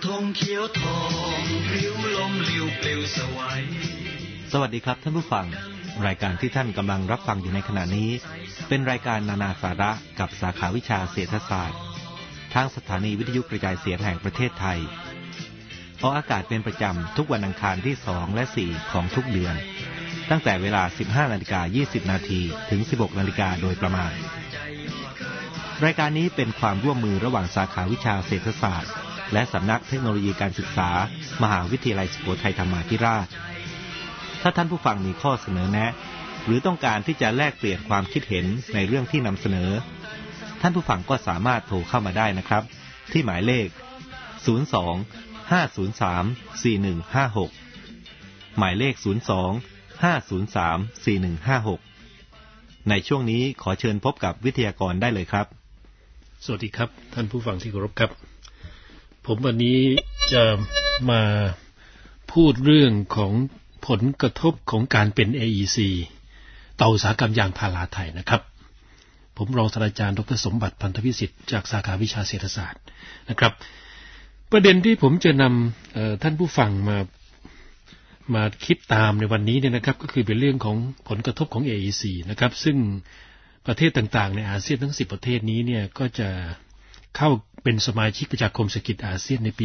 ธงเขียวทองพริ้วลมลิ้วปลิวสวัยสวัสดีครับท่านผู้ฟังรายการที่ท่านกำลังรับฟังอยู่ในขณะนี้เป็นรายการนานาสาระกับสาขาวิชาเศรษฐศาสตร์ทางสถานีวิทยุกระจายเสียงแห่งประเทศไทยออกอากาศเป็นประจำทุกวันอังคารที่2และ4ของทุกเดือนตั้งแต่เวลา 15:20 น.ถึง 16:00 น.โดยประมาณรายการนี้เป็นความร่วมมือระหว่างสาขาวิชาเศรษฐศาสตร์และสำนักเทคโนโลยีการศึกษามหาวิทยาลัยสุโขทัยธรรมาธิราชถ้าท่านผู้ฟังมีข้อเสนอแนะหรือต้องการที่จะแลกเปลี่ยนความคิดเห็นในเรื่องที่นำเสนอท่านผู้ฟังก็สามารถโทรเข้ามาได้นะครับที่หมายเลข02-503-4156หมายเลข02-503-4156ในช่วงนี้ขอเชิญพบกับวิทยากรได้เลยครับสวัสดีครับท่านผู้ฟังที่เคารพครับผมวันนี้จะมาพูดเรื่องของผลกระทบของการเป็น AEC ต่ออุตสาหกรรมยางพาราไทยนะครับผมรองศาสตราจารย์ดร.สมบัติพันธวิสิทธิ์จากสาขาวิชาเศรษฐศาสตร์นะครับประเด็นที่ผมจะนำท่านผู้ฟังมาคิดตามในวันนี้เนี่ยนะครับก็คือเป็นเรื่องของผลกระทบของ AEC นะครับซึ่งประเทศต่างๆในอาเซียนทั้ง10ประเทศนี้เนี่ยก็จะเข้าเป็นสมาชิกประชาคมเศรษฐกิจอาเซียนในปี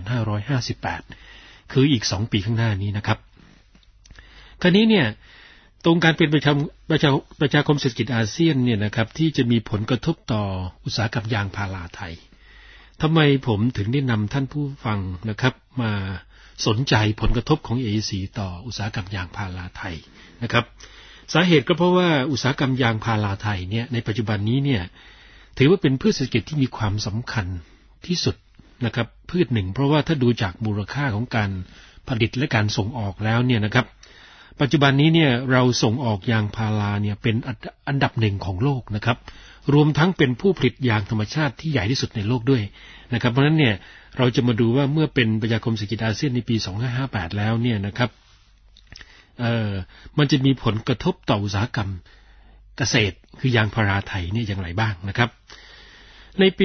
2558 คืออีก2ปีข้างหน้านี้นะครับคราวนี้เนี่ยตรงการเป็นประชาคมเศรษฐกิจอาเซียนเนี่ยนะครับที่จะมีผลกระทบต่ออุตสาหกรรมยางพาราไทยทำไมผมถึงได้นำท่านผู้ฟังนะครับมาสนใจผลกระทบของ AEC ต่ออุตสาหกรรมยางพาราไทยนะครับสาเหตุก็เพราะว่าอุตสาหกรรมยางพาราไทยเนี่ยในปัจจุบันนี้เนี่ยถือว่าเป็นพืชเศรษฐกิจที่มีความสำคัญที่สุดนะครับพืชหนึ่งเพราะว่าถ้าดูจากมูลค่าของการผลิตและการส่งออกแล้วเนี่ยนะครับปัจจุบันนี้เนี่ยเราส่งออกยางพาราเนี่ยเป็นอันดับหนึ่งของโลกนะครับรวมทั้งเป็นผู้ผลิตยางธรรมชาติที่ใหญ่ที่สุดในโลกด้วยนะครับเพราะฉะนั้นเนี่ยเราจะมาดูว่าเมื่อเป็นประชาคมเศรษฐกิจอาเซียนในปี 2558 แล้วเนี่ยนะครับมันจะมีผลกระทบต่ออุตสาหกรรมเกษตรคือยางพาราไทยเนี่ยอย่างไรบ้างนะครับในปี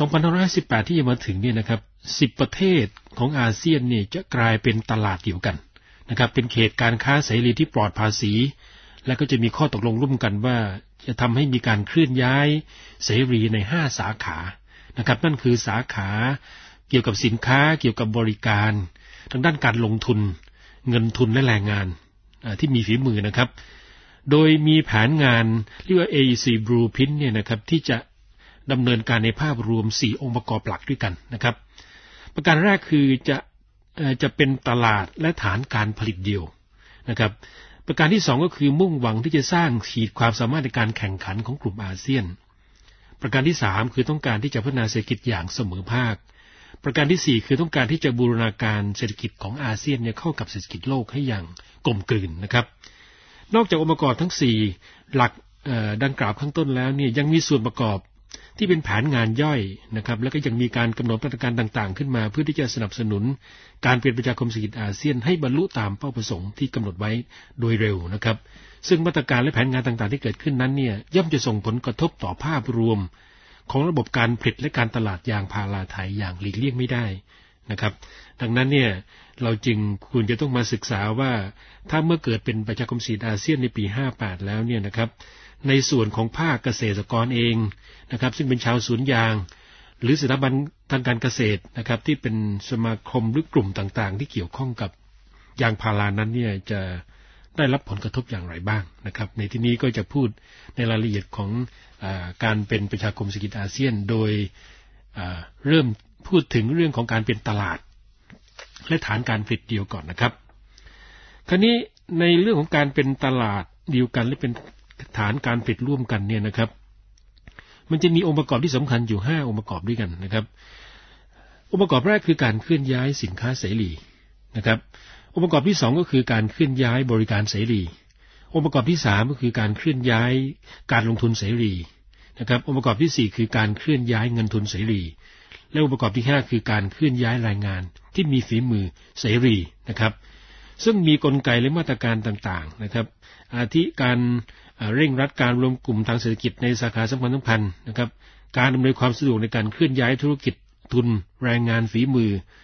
2518 ที่จะมาถึงเนี่ยนะครับ10ประเทศของอาเซียนเนี่ยจะกลายเป็นตลาดเดียวกันนะครับเป็นเขตการค้าเสรีที่ปลอดภาษีและก็จะมีข้อตกลงร่วมกันว่าจะทำให้มีการเคลื่อนย้ายเสรีใน5สาขานะครับนั่นคือสาขาเกี่ยวกับสินค้าเกี่ยวกับบริการทางด้านการลงทุนเงินทุนและแรงงานที่มีฝีมือนะครับโดยมีแผนงานเรียกว่า AEC Blueprint เนี่ยนะครับที่จะดำเนินการในภาพรวม4องค์ประกอบหลักด้วยกันนะครับประการแรกคือจะเป็นตลาดและฐานการผลิตเดียวนะครับประการที่2ก็คือมุ่งหวังที่จะสร้างขีดความสามารถในการแข่งขันของกลุ่มอาเซียนประการที่3คือต้องการที่จะพัฒนาเศรษฐกิจอย่างเสมอภาคประการที่4คือต้องการที่จะบูรณาการเศรษฐกิจของอาเซียนเนี่ยเข้ากับเศรษฐกิจโลกให้อย่างกลมกลืนนะครับนอกจากองค์ประกอบทั้ง4หลักดังกล่าวข้างต้นแล้วเนี่ยยังมีส่วนประกอบที่เป็นแผนงานย่อยนะครับแล้วก็ยังมีการกำหนดมาตรการต่างๆขึ้นมาเพื่อที่จะสนับสนุนการเป็นประชาคมเศรษฐกิจอาเซียนให้บรรลุตามเป้าประสงค์ที่กำหนดไว้โดยเร็วนะครับซึ่งมาตรการและแผนงานต่างๆที่เกิดขึ้นนั้นเนี่ยย่อมจะส่งผลกระทบต่อภาพรวมของระบบการผลิตและการตลาดยางพาราไทยอย่างหลีกเลี่ยงไม่ได้นะครับดังนั้นเนี่ยเราจึงควรจะต้องมาศึกษาว่าถ้าเมื่อเกิดเป็นประชาคมเศรษฐกิจอาเซียนในปี 58 แล้วเนี่ยนะครับในส่วนของภาคเกษตรกรเองนะครับซึ่งเป็นชาวสวนยางหรือสถาบันทางการเกษตรนะครับที่เป็นสมาคมหรือกลุ่มต่างๆที่เกี่ยวข้องกับยางพารานั้นเนี่ยจะได้รับผลกระทบอย่างไรบ้างนะครับในที่นี้ก็จะพูดในรายละเอียดของการเป็นประชาคมเศรษฐกิจอาเซียนโดยเริ่มพูดถึงเรื่องของการเป็นตลาดและฐานการผลิตเดียวก่อนนะครับคราวนี้ในเรื่องของการเป็นตลาดเดียวกันและเป็นฐานการผลิตร่วมกันเนี่ยนะครับมันจะมีองค์ประกอบที่สำคัญอยู่5องค์ประกอบด้วยกันนะครับองค์ประกอบแรกคือการเคลื่อนย้ายสินค้าเสรีนะครับองค์ประกอบที่2ก็คือการเคลื่อนย้ายบริการเสรีองค์ประกอบที่3ก็คือการเคลื่อนย้ายการลงทุนเสรีนะครับองค์ประกอบที่4คือการเคลื่อนย้ายเงินทุนเสรีและองค์ประกอบที่5คือการเคลื่อนย้ายแรงงานที่มีฝีมือเสรีนะครับซึ่งมีกลไกและมาตรการต่างๆนะครับอาทิการเร่งรัดการรวมกลุ่มทางเศรษฐกิจในสาขาสำคัญนะครับการอำนวยความสะดวกในการเคลื่อนย้ายธุรกิจทุนแรงงานฝีมือ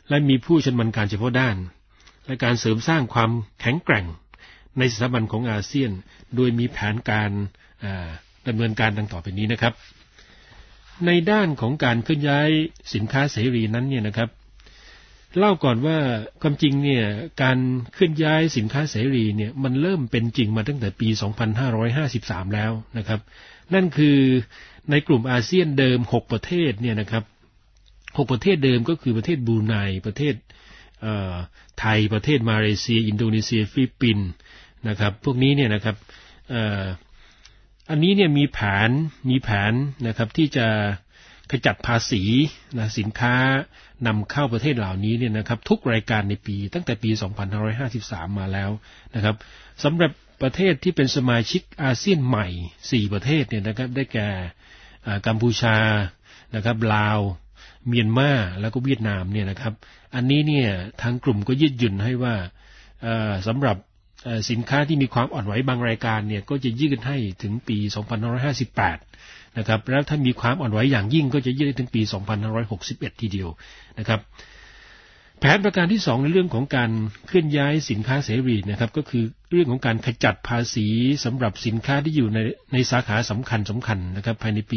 และมีผู้ชำนาญการเฉพาะด้านและการเสริมสร้างความแข็งแกร่งในสถาบันของอาเซียนโดยมีแผนการดำเนินการดังต่อไปนี้นะครับในด้านของการเคลื่อนย้ายสินค้าเสรีนั้นเนี่ยนะครับเล่าก่อนว่าความจริงเนี่ยการเคลื่อนย้ายสินค้าเสรีเนี่ยมันเริ่มเป็นจริงมาตั้งแต่ปี 2553 แล้วนะครับนั่นคือในกลุ่มอาเซียนเดิม6ประเทศเนี่ยนะครับ6ประเทศเดิมก็คือประเทศบรูไนประเทศไทยประเทศมาเลเซียอินโดนีเซียฟิลิปปินส์นะครับพวกนี้เนี่ยนะครับอันนี้เนี่ยมีแผนนะครับที่จะขจัดภาษีนะสินค้านำเข้าประเทศเหล่านี้เนี่ยนะครับทุกรายการในปีตั้งแต่ปี 2553 มาแล้วนะครับสำหรับประเทศที่เป็นสมาชิกอาเซียนใหม่4ประเทศเนี่ยนะครับได้แก่กัมพูชานะครับลาวเมียนมาแล้วก็เวียดนามเนี่ยนะครับอันนี้เนี่ยทางกลุ่มก็ยืดหยุ่นให้ว่าสำหรับสินค้าที่มีความอ่อนไหวบางรายการเนี่ยก็จะยืดให้ถึงปี 2558 นะครับแล้วถ้ามีความอ่อนไหวอย่างยิ่งก็จะยืดถึงปี 2561 ทีเดียวนะครับแผนประการที่2ในเรื่องของการเคลื่อนย้ายสินค้าเสรีนะครับก็คือเรื่องของการขจัดภาษีสำหรับสินค้าที่อยู่ในสาขาสำคัญนะครับภายในปี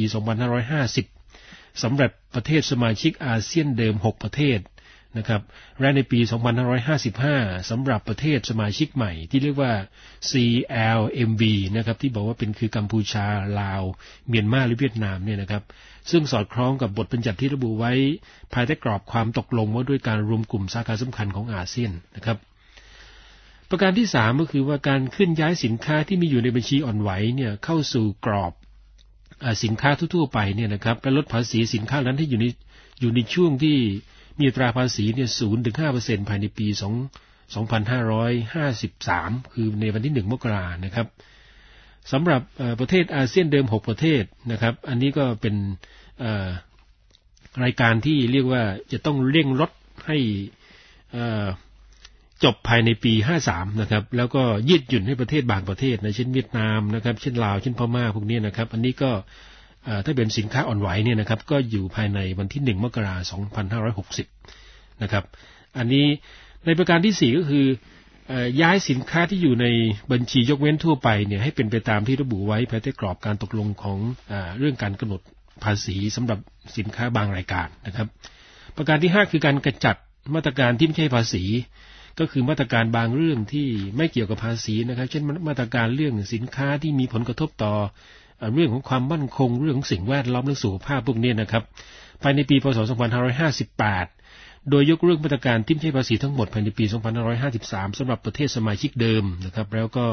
2550 สำหรับประเทศสมาชิกอาเซียนเดิม6ประเทศนะครับและในปี 2555 สำหรับประเทศสมาชิกใหม่ที่เรียกว่า CLMV นะครับที่บอกว่าเป็นคือกัมพูชาลาวเมียนมาหรือเวียดนามเนี่ยนะครับซึ่งสอดคล้องกับบทบัญญัติที่ระบุไว้ภายใต้กรอบความตกลงว่าด้วยการรวมกลุ่มสาขาสำคัญของอาเซียนนะครับประการที่3ก็คือว่าการเคลื่อนย้ายสินค้าที่มีอยู่ในบัญชีอ่อนไหวเนี่ยเข้าสู่กรอบสินค้าทั่วๆไปเนี่ยนะครับและลดภาษีสินค้านั้นที่อยู่ในช่วงที่มีอัตราภาษีเนี่ย 0-5% ภายในปี 2553 คือในวันที่1มกราคมนะครับสำหรับประเทศอาเซียนเดิม6ประเทศนะครับอันนี้ก็เป็นรายการที่เรียกว่าจะต้องเร่งลดให้จบภายในปี53นะครับแล้วก็ยืดหยุ่นให้ประเทศบางประเทศนะเช่นเวียดนามนะครับเช่นลาวเช่นพม่าพวกนี้นะครับอันนี้ก็ถ้าเป็นสินค้าอ่อนไหวเนี่ยนะครับก็อยู่ภายในวันที่1มกราคม 2560นะครับอันนี้ในประการที่4ก็คือย้ายสินค้าที่อยู่ในบัญชียกเว้นทั่วไปเนี่ยให้เป็นไปตามที่ระบุไว้ภายใต้กรอบการตกลงของเรื่องการกำหนดภาษีสำหรับสินค้าบางรายการนะครับประการที่5คือการกระจัดมาตรการที่ไม่ใช่ภาษีก็คือมาตรการบางเรื่องที่ไม่เกี่ยวกับภาษีนะครับเช่นมาตรการเรื่องสินค้าที่มีผลกระทบต่อเรื่องของความมั่นคงเรื่องของสิ่งแวดล้อมเรื่องสุขภาพพวกนี้นะครับภายในปีพ.ศ. 2558โดยยกเลิกมาตรการที่ไม่ใช่ภาษีทั้งหมดภายในปี 2553 สำหรับประเทศสมาชิกเดิมนะครับแล้วก็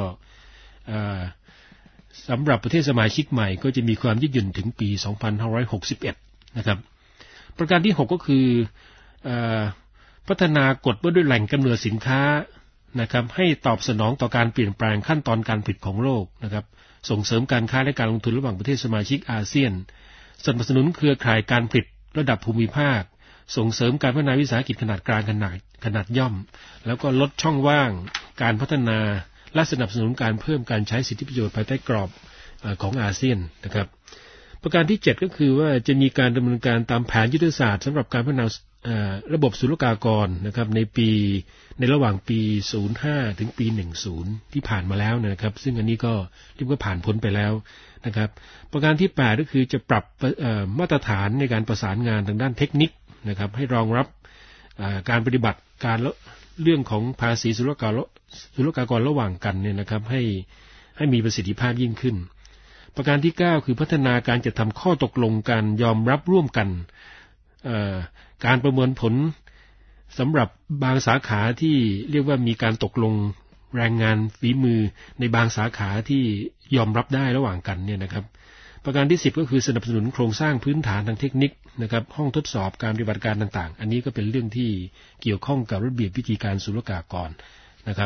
สำหรับประเทศสมาชิกใหม่ก็จะมีความยืดหยุ่นถึงปี 2561 นะครับประการที่6ก็คือพัฒนากฎว่าด้วยแหล่งกำเนิดสินค้านะครับให้ตอบสนองต่อการเปลี่ยนแปลงขั้นตอนการผลิตของโลกนะครับส่งเสริมการค้าและการลงทุนระหว่างประเทศสมาชิกอาเซียนสนับสนุนเครือข่ายการผลิตระดับภูมิภาคส่งเสริมการพัฒนาวิสาหกิจขนาดกลางขนาดย่อมแล้วก็ลดช่องว่างการพัฒนาและสนับสนุนการเพิ่มการใช้สิทธิประโยชน์ภายใต้กรอบของอาเซียนนะครับประการที่7ก็คือว่าจะมีการดำเนินการตามแผนยุทธศาสตร์สำหรับการพัฒนาระบบศุลกากรนะครับในระหว่างปี05ถึงปี10ที่ผ่านมาแล้วนะครับซึ่งอันนี้ก็เรียกว่าผ่านพ้นไปแล้วนะครับประการที่8ก็คือจะปรับมาตรฐานในการประสานงานทางด้านเทคนิคนะครับให้รองรับการปฏิบัติการเรื่องของภาษีศุลกากรระหว่างกันเนี่ยนะครับให้มีประสิทธิภาพยิ่งขึ้นประการที่9คือพัฒนาการจัดทำข้อตกลงการยอมรับร่วมกันการประเมินผลสำหรับบางสาขาที่เรียกว่ามีการตกลงแรงงานฝีมือในบางสาขาที่ยอมรับได้ระหว่างกันเนี่ยนะครับประการที่10ก็คือสนับสนุนโครงสร้างพื้นฐานทางเทคนิคนะครับห้องทดสอบการปฏิบัติการต่างๆอันนี้ก็เป็นเรื่องที่เกี่ยวข้องกับระเบียบวิธีการศุลกากรนะครับ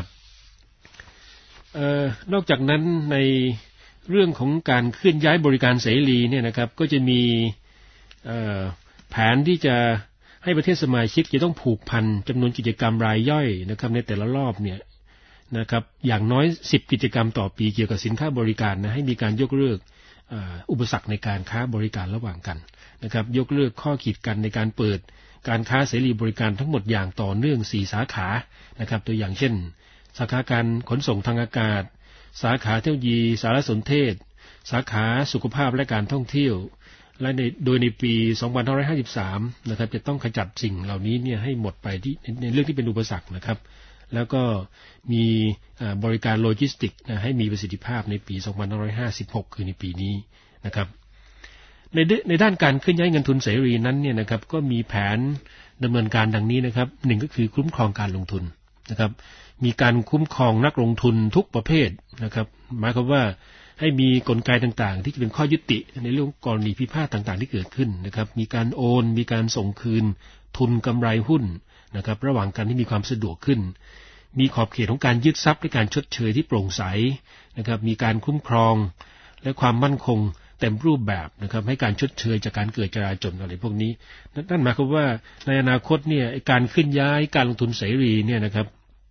นอกจากนั้นในเรื่องของการเคลื่อนย้ายบริการเสรีเนี่ยนะครับก็จะมีแผนที่จะให้ประเทศสมาชิกจะต้องผูกพันจำนวนกิจกรรมรายย่อยนะครับในแต่ละรอบเนี่ยนะครับอย่างน้อย10กิจกรรมต่อปีเกี่ยวกับสินค้าบริการนะให้มีการยกเลิกอุปสรรคในการค้าบริการระหว่างกันนะครับยกเลิกข้อกีดกันในการเปิดการค้าเสรีบริการทั้งหมดอย่างต่อเนื่อง4สาขานะครับตัวอย่างเช่นสาขาการขนส่งทางอากาศสาขาเทคโนโลยีสารสนเทศสาขาสุขภาพและการท่องเที่ยวและโดยในปี 2553 นะครับจะต้องขจัดสิ่งเหล่านี้เนี่ยให้หมดไปในเรื่องที่เป็นอุปสรรคนะครับแล้วก็มีบริการโลจิสติกส์ให้มีประสิทธิภาพในปี 2556 คือในปีนี้นะครับในด้านการเคลื่อนย้ายเงินทุนเสรีนั้นเนี่ยนะครับก็มีแผนดำเนินการดังนี้นะครับหนึ่งก็คือคุ้มครองการลงทุนนะครับมีการคุ้มครองนักลงทุนทุกประเภทนะครับหมายความว่าให้มีกลไกต่างๆที่จะเป็นข้อยุติในเรื่องกรณีพิพาทต่างๆที่เกิดขึ้นนะครับมีการโอนมีการส่งคืนทุนกำไรหุ้นนะครับระหว่างกันที่มีความสะดวกขึ้นมีขอบเขตของการยึดทรัพย์และการชดเชยที่โปร่งใสนะครับมีการคุ้มครองและความมั่นคงเต็มรูปแบบนะครับให้การชดเชยจากการเกิดจราจลอะไรพวกนี้นั่นหมายความว่าในอนาคตเนี่ยการเคลื่อนย้ายการลงทุนเสรีเนี่ยนะครับ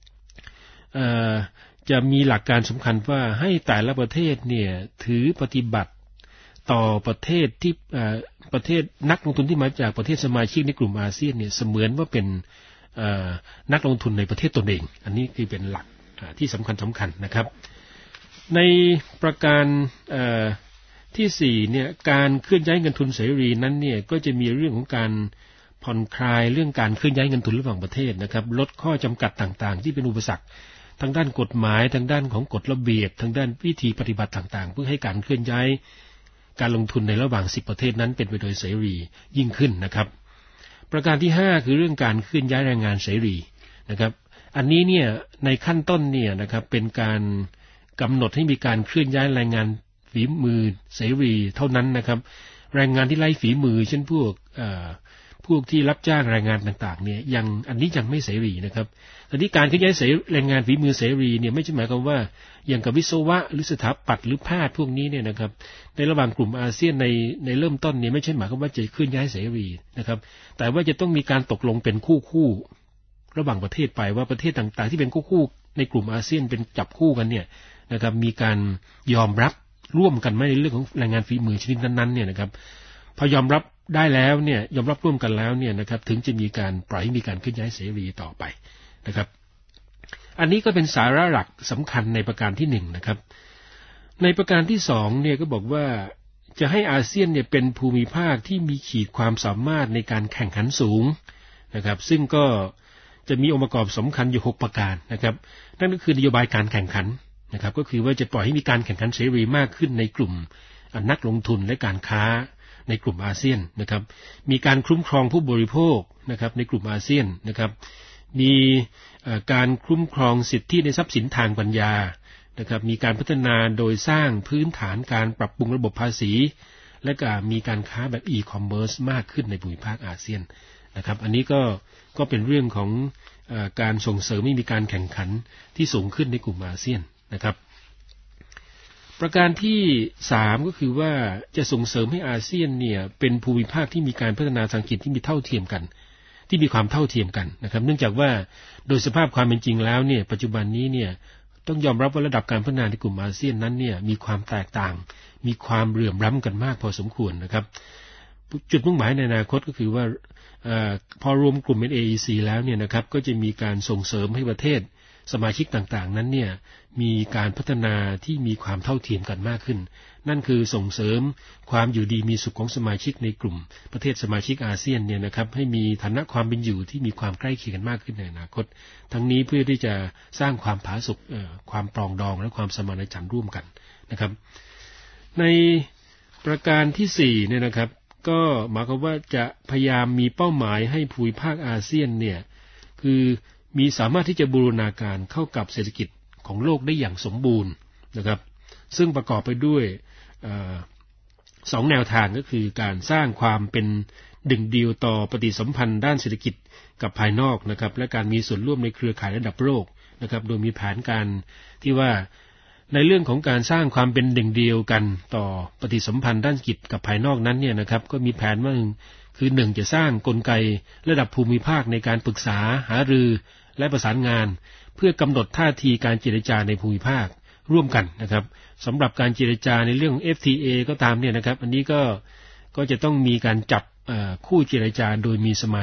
จะมีหลักการสำคัญว่าให้แต่ละประเทศเนี่ยถือปฏิบัติต่อประเทศที่ประเทศนักลงทุนที่มาจากประเทศสมาชิกในกลุ่มอาเซียนเนี่ยเสมือนว่าเป็นนักลงทุนในประเทศตนเองอันนี้คือเป็นหลักที่สำคัญนะครับในประการที่4เนี่ยการเคลื่อนย้ายเงินทุนเสรีนั้นเนี่ยก็จะมีเรื่องของการผ่อนคลายเรื่องการเคลื่อนย้ายเงินทุนระหว่างประเทศนะครับลดข้อจำกัดต่างๆที่เป็นอุปสรรคทางด้านกฎหมายทางด้านของกฎระเบียบทางด้านวิธีปฏิบัติต่างๆเพื่อให้การเคลื่อนย้ายการลงทุนในระหว่าง10ประเทศนั้นเป็นไปโดยเสรียิ่งขึ้นนะครับประการที่5คือเรื่องการเคลื่อนย้ายแรงงานเสรีนะครับอันนี้เนี่ยในขั้นต้นเนี่ยนะครับเป็นการกำหนดให้มีการเคลื่อนย้ายแรงงานฝีมือเสรีเท่านั้นนะครับแรงงานที่ไร้ฝีมือเช่นพวกที่รับจ้างแรงงานต่างๆเนี่ยอันนี้ยังไม่เสรีนะครับแต่ที่การเคลื่อนย้ายแรงงานฝีมือเสรีเนี่ยไม่ใช่หมายความว่าอย่างกับวิศวะหรือสถาปัตย์หรือแพทย์พวกนี้เนี่ยนะครับในระหว่างกลุ่มอาเซียนในเริ่มต้นเนี่ยไม่ใช่หมายความว่าจะเคลื่อนย้ายเสรีนะครับแต่ว่าจะต้องมีการตกลงเป็นคู่ระหว่างประเทศไปว่าประเทศต่างๆที่เป็นคู่ในกลุ่มอาเซียนเป็นจับคู่กันเนี่ยนะครับมีการยอมรับร่วมกันไม่ในเรื่องของแรงงานฝีมือชนิดนั้นๆเนี่ยนะครับพอยอมรับได้แล้วเนี่ยยอมรับร่วมกันแล้วเนี่ยนะครับถึงจะมีการปล่อยให้มีการเคลื่อนย้ายเสรีต่อไปนะครับอันนี้ก็เป็นสาระหลักสำคัญในประการที่1นะครับในประการที่2เนี่ยก็บอกว่าจะให้อาเซียนเนี่ยเป็นภูมิภาคที่มีขีดความสามารถในการแข่งขันสูงนะครับซึ่งก็จะมีองค์ประกอบสำคัญอยู่6ประการนะครับนั่นก็คือนโยบายการแข่งขันนะครับก็คือว่าจะปล่อยให้มีการแข่งขันเสรีมากขึ้นในกลุ่มนักลงทุนและการค้าในกลุ่มอาเซียนนะครับมีการคุ้มครองผู้บริโภคนะครับในกลุ่มอาเซียนนะครับมีการคุ้มครองสิทธิในทรัพย์สินทางปัญญานะครับมีการพัฒนาโดยสร้างพื้นฐานการปรับปรุงระบบภาษีและก็มีการค้าแบบอีคอมเมิร์ซมากขึ้นในภูมิภาคอาเซียนนะครับอันนี้ก็เป็นเรื่องของการส่งเสริมให้มีการแข่งขันที่สูงขึ้นในกลุ่มอาเซียนนะครับประการที่3ก็คือว่าจะส่งเสริมให้อาเซียนเนี่ยเป็นภูมิภาคที่มีการพัฒนาทางเศรษฐกิจที่มีเท่าเทียมกันที่มีความเท่าเทียมกันนะครับเนื่องจากว่าโดยสภาพความเป็นจริงแล้วเนี่ยปัจจุบันนี้เนี่ยต้องยอมรับว่าระดับการพัฒนาในกลุ่มอาเซียนนั้นเนี่ยมีความแตกต่างมีความเหลื่อมล้ำกันมากพอสมควรนะครับจุดมุ่งหมายในอนาคตก็คือว่าพอรวมกลุ่มเป็น AEC แล้วเนี่ยนะครับก็จะมีการส่งเสริมให้ประเทศสมาชิกต่างๆนั้นเนี่ยมีการพัฒนาที่มีความเท่าเทียมกันมากขึ้นนั่นคือส่งเสริมความอยู่ดีมีสุขของสมาชิกในกลุ่มประเทศสมาชิกอาเซียนเนี่ยนะครับให้มีฐานะความเป็นอยู่ที่มีความใกล้เคียงกันมากขึ้นในอนาคตทั้งนี้เพื่อที่จะสร้างความผาสุกความปรองดองและความสมานฉันท์ร่วมกันนะครับในประการที่4เนี่ยนะครับก็หมายความว่าจะพยายามมีเป้าหมายให้ภูมิภาคอาเซียนเนี่ยคือมีสามารถที่จะบูรณาการเข้ากับเศรษฐกิจของโลกได้อย่างสมบูรณ์นะครับซึ่งประกอบไปด้วย2แนวทางก็คือการสร้างความเป็นดึงเดียวต่อปฏิสัมพันธ์ด้านเศรษฐกิจกับภายนอกนะครับและการมีส่วนร่วมในเครือข่ายระดับโลกนะครับโดยมีแผนการที่ว่าในเรื่องของการสร้างความเป็นดึงเดียวกันต่อปฏิสัมพันธ์ด้านเศรษฐกิจกับภายนอกนั้นเนี่ยนะครับก็มีแผนว่าคือ1จะสร้างกลไกระดับภูมิภาคในการปรึกษาหารือและประสานงานเพื่อกำหนดท่าทีการเจรจาในภูมิภาคร่วมกันนะครับสำหรับการเจรจาในเรื่อง FTA ก็ตามเนี่ยนะครับอันนี้ก็จะต้องมีการจับคู่เจรจาโดยมีสมาชิก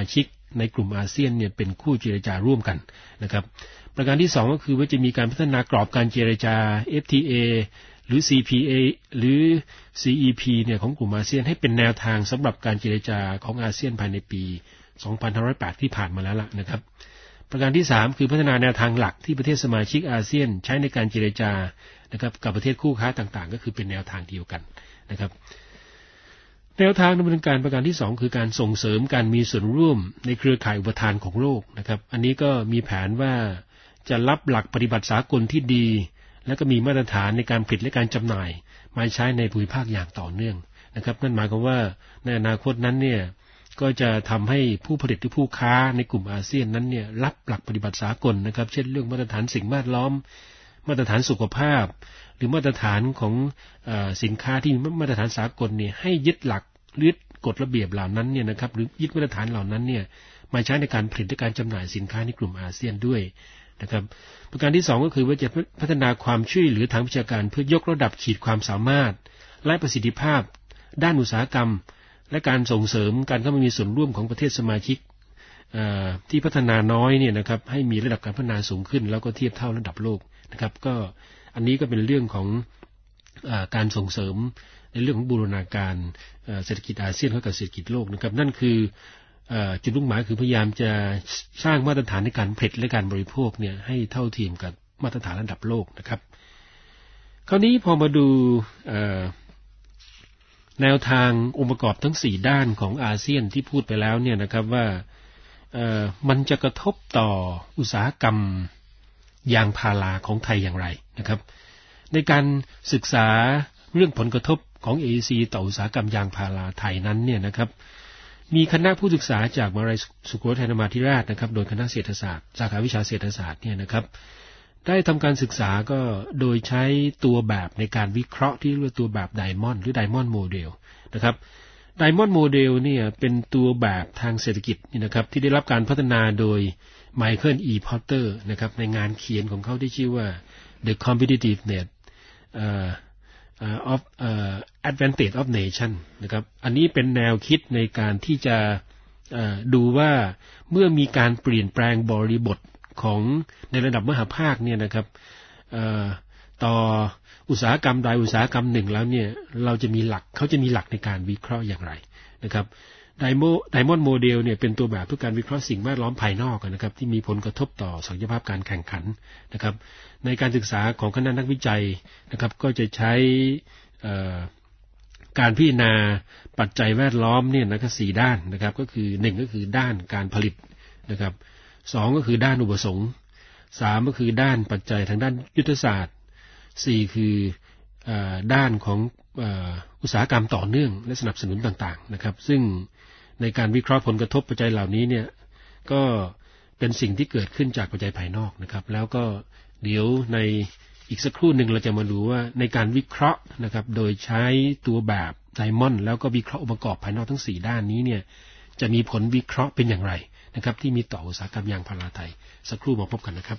ในกลุ่มอาเซียนเนี่ยเป็นคู่เจรจาร่วมกันนะครับประการที่2ก็คือว่าจะมีการพัฒนากรอบการเจรจา FTA หรือ CPA หรือ CEP เนี่ยของกลุ่มอาเซียนให้เป็นแนวทางสำหรับการเจรจาของอาเซียนภายในปี2508ที่ผ่านมาแล้วล่ะนะครับประการที่3คือพัฒนาแนวทางหลักที่ประเทศสมาชิกอาเซียนใช้ในการเจรจานะครับกับประเทศคู่ค้าต่างๆก็คือเป็นแนวทางเดียวกันนะครับแนวทางดำเนินการประการที่2คือการส่งเสริมการมีส่วนร่วมในเครือข่ายอุปทานของโลกนะครับอันนี้ก็มีแผนว่าจะรับหลักปฏิบัติสากลที่ดีและก็มีมาตรฐานในการผลิตและการจำหน่ายมาใช้ในภูมิภาคอย่างต่อเนื่องนะครับนั่นหมายความว่าในอนาคตนั้นเนี่ยก็จะทำให้ผู้ผลิตหรือผู้ค้าในกลุ่มอาเซียนนั้นเนี่ยรับหลักปฏิบัติสากลนะครับเช่นเรื่องมาตรฐานสิ่งแวดล้อมมาตรฐานสุขภาพหรือมาตรฐานของสินค้าที่มาตรฐานสากลเนี่ยให้ยึดหลักยึดกฎระเบียบเหล่านั้นเนี่ยนะครับหรือยึดมาตรฐานเหล่านั้นเนี่ยมาใช้ในการผลิตและการจำหน่ายสินค้าในกลุ่มอาเซียนด้วยนะครับประการที่2ก็คือว่าจะพัฒนาความช่วยเหลือทางวิชาการเพื่อยกระดับขีดความสามารถและประสิทธิภาพด้านอุตสาหกรรมและการส่งเสริมการเข้ามามีส่วนร่วมของประเทศสมาชิกที่พัฒนาน้อยเนี่ยนะครับให้มีระดับการพัฒนาสูงขึ้นแล้วก็เทียบเท่าระดับโลกนะครับก็อันนี้ก็เป็นเรื่องของการส่งเสริมในเรื่องของบูรณาการเศรษฐกิจอาเซียนเข้ากับเศรษฐกิจโลกนะครับนั่นคือจุดมุ่งหมายคือพยายามจะสร้างมาตรฐานในการผลิตและการบริโภคเนี่ยให้เท่าเทียมกับมาตรฐานระดับโลกนะครับคราวนี้พอมาดูแนวทางองค์ประกอบทั้ง4ด้านของอาเซียนที่พูดไปแล้วเนี่ยนะครับว่ามันจะกระทบต่ออุตสาหกรรมยางพาราของไทยอย่างไรนะครับในการศึกษาเรื่องผลกระทบของ AEC ต่ออุตสาหกรรมยางพาราไทยนั้นเนี่ยนะครับมีคณะผู้ศึกษาจากมหาวิทยาลัยสุโขทัยธรรมาธิราชนะครับโดยคณะเศรษฐศาสตร์สาขาวิชาเศรษฐศาสตร์เนี่ยนะครับได้ทำการศึกษาก็โดยใช้ตัวแบบในการวิเคราะห์ที่เรียกตัวแบบไดมอนด์หรือไดมอนด์โมเดลนะครับไดมอนด์โมเดลเนี่ยเป็นตัวแบบทางเศรษฐกิจนี่นะครับที่ได้รับการพัฒนาโดยไมเคิล พอตเตอร์นะครับในงานเขียนของเขาที่ชื่อว่า The Competitiveness of Advantage of Nation นะครับอันนี้เป็นแนวคิดในการที่จะดูว่าเมื่อมีการเปลี่ยนแปลงบริบทของในระดับมหาภาคเนี่ยนะครับต่ออุตสาหกรรมใดอุตสาหกรรมหนึ่งแล้วเนี่ยเราจะมีหลักเขาจะมีหลักในการวิเคราะห์อย่างไรนะครับไดมอนด์โมเดลเนี่ยเป็นตัวแบบเพื่อการวิเคราะห์สิ่งแวดล้อมภายนอกนะครับที่มีผลกระทบต่อศักยภาพการแข่งขันนะครับในการศึกษาของคณะนักวิจัยนะครับก็จะใช้การพิจารณาปัจจัยแวดล้อมเนี่ยนะครับ4ด้านนะครับก็คือ1ก็คือด้านการผลิตนะครับ2ก็คือด้านอุปสงค์3ก็คือด้านปัจจัยทางด้านยุทธศาสตร์4คือด้านของอุตสาหกรรมต่อเนื่องและสนับสนุนต่างๆนะครับซึ่งในการวิเคราะห์ผลกระทบปัจจัยเหล่านี้เนี่ยก็เป็นสิ่งที่เกิดขึ้นจากปัจจัยภายนอกนะครับแล้วก็เดี๋ยวในอีกสักครู่หนึ่งเราจะมาดูว่าในการวิเคราะห์นะครับโดยใช้ตัวแบบไดมอนด์แล้วก็วิเคราะห์องค์ประกอบภายนอกทั้ง4ด้านนี้เนี่ยจะมีผลวิเคราะห์เป็นอย่างไรนะครับที่มีต่ออุตสาหกรรมยางพาราไทยสักครู่มาพบกันนะครับ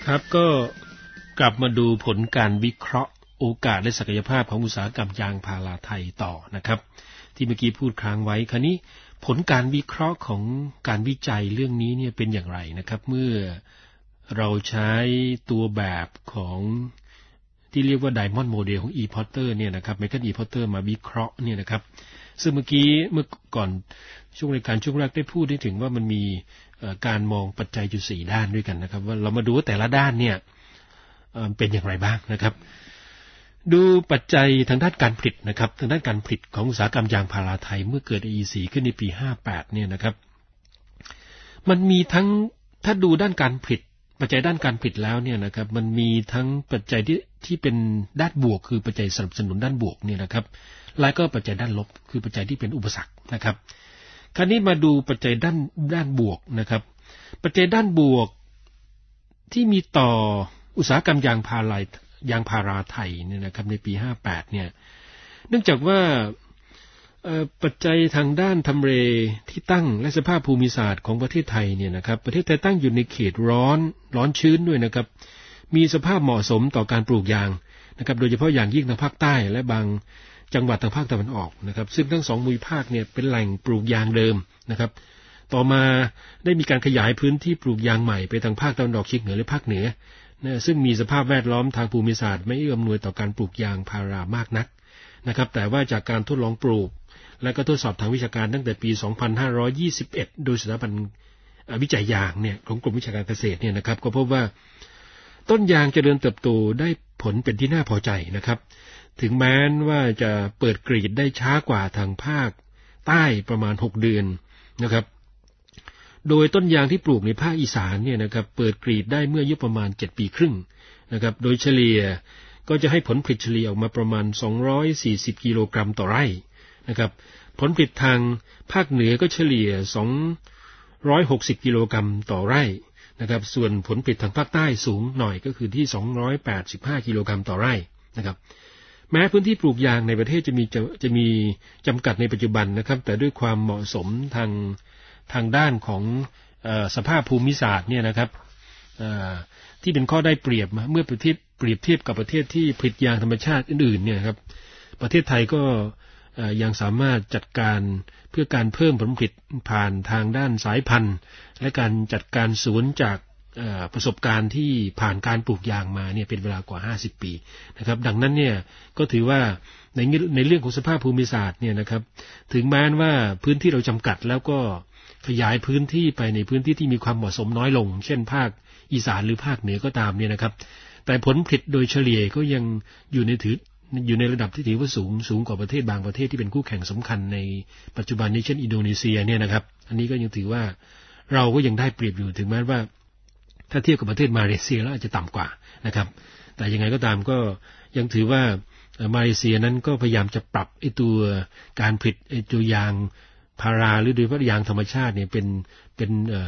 ครับก็กลับมาดูผลการวิเคราะห์โอกาสและศักยภาพของอุตสาหกรรมยางพาราไทยต่อนะครับที่เมื่อกี้พูดค้างไว้คราวนี้ผลการวิเคราะห์ของการวิจัยเรื่องนี้เนี่ยเป็นอย่างไรนะครับเมื่อเราใช้ตัวแบบของที่เรียกว่า Diamond Model ของ E-Porter เนี่ยนะครับ Michael E-Porter มาวิเคราะห์เนี่ยนะครับซึ่งเมื่อก่อนช่วงรายการช่วงแรกได้พูดได้ถึงว่ามันมีการมองปัจจัยอยู่4ด้านด้วยกันนะครับว่าเรามาดูว่าแต่ละด้านเนี่ยเป็นอย่างไรบ้างนะครับดูปัจจัยทางด้านการผลิตนะครับทางด้านการผลิตของอุตสาหกรรมยางพาราไทยเมื่อเกิด AEC ขึ้นในปี58เนี่ยนะครับมันมีทั้งถ้าดูด้านการผลิตปัจจัยด้านการผลิตแล้วเนี่ยนะครับมันมีทั้งปัจจัยที่เป็นด้านบวกคือปัจจัยสนับสนุนด้านบวกเนี่ยนะครับและก็ปัจจัยด้านลบคือปัจจัยที่เป็นอุปสรรคนะครับคราวนี้มาดูปัจจัยด้านบวกนะครับปัจจัยด้านบวกที่มีต่ออุตสาหกรรมยางพาราไทยเนี่ยนะครับในปี58เนี่ยเนื่องจากว่าปัจจัยทางด้านทำเลที่ตั้งและสภาพภูมิศาสตร์ของประเทศไทยเนี่ยนะครับประเทศไทยตั้งอยู่ในเขตร้อนชื้นด้วยนะครับมีสภาพเหมาะสมต่อการปลูกยางนะครับโดยเฉพาะอย่างยิ่งทางภาคใต้และบางจังหวัดทางภาคตะวันออกนะครับซึ่งทั้ง2ภูมิภาคเนี่ยเป็นแหล่งปลูกยางเดิมนะครับต่อมาได้มีการขยายพื้นที่ปลูกยางใหม่ไปทางภาคตะวันออกเฉียงเหนือและภาคเหนือซึ่งมีสภาพแวดล้อมทางภูมิศาสตร์ไม่เอื้ออำนวยต่อการปลูกยางพารามากนักนะครับแต่ว่าจากการทดลองปลูกและก็ทดสอบทางวิชาการตั้งแต่ปี 2521 โดยสถาบันวิจัยยางเนี่ยของกรมวิชาการเกษตรเนี่ยนะครับก็พบว่าต้นยางเจริญเติบโตได้ผลเป็นที่น่าพอใจนะครับถึงแม้ว่าจะเปิดกรีดได้ช้ากว่าทางภาคใต้ประมาณ6เดือนนะครับโดยต้นยางที่ปลูกในภาคอีสานเนี่ยนะครับเปิดกรีดได้เมื่ออายุประมาณ7ปีครึ่งนะครับโดยเฉลี่ยก็จะให้ผลผลิตเฉลี่ยออกมาประมาณ240กิโลกรัมต่อไร่นะครับผลผลิตทางภาคเหนือก็เฉลี่ย260กิโลกรัมต่อไร่นะครับส่วนผลผลิตทางภาคใต้สูงหน่อยก็คือที่285กิโลกรัมต่อไร่นะครับแม้พื้นที่ปลูกยางในประเทศจะมีจำกัดในปัจจุบันนะครับแต่ด้วยความเหมาะสมทางด้านของสภาพภูมิศาสตร์เนี่ยนะครับที่เป็นข้อได้เปรียบเมื่อเปรียบเทียบกับประเทศที่ผลิตยางธรรมชาติอื่นๆเนี่ยครับประเทศไทยก็ยังสามารถจัดการเพื่อการเพิ่มผลผลิตผ่านทางด้านสายพันธุ์และการจัดการสวนจากประสบการณ์ที่ผ่านการปลูกยางมาเนี่ยเป็นเวลากว่า50ปีนะครับดังนั้นเนี่ยก็ถือว่าในเรื่องของสภาพภูมิศาสตร์เนี่ยนะครับถึงแม้ว่าพื้นที่เราจำกัดแล้วก็ขยายพื้นที่ไปในพื้นที่ที่มีความเหมาะสมน้อยลงเช่นภาคอีสานหรือภาคเหนือก็ตามเนี่ยนะครับแต่ผลผลิตโดยเฉลี่ยก็ยังอยู่ในระดับที่ถือว่าสูงกว่าประเทศบางประเทศที่เป็นคู่แข่งสำคัญในปัจจุบันนี้เช่นอินโดนีเซียเนี่ยนะครับอันนี้ก็ยังถือว่าเราก็ยังได้เปรียบอยู่ถึงแม้ว่าถ้าเทียบกับประเทศมาเลเซียแล้วอาจจะต่ำกว่านะครับแต่ยังไงก็ตามก็ยังถือว่ามาเลเซียนั้นก็พยายามจะปรับตัวการผลิตตัวยางพาราหรือโดยเฉพาะยางธรรมชาติเนี่ยเป็น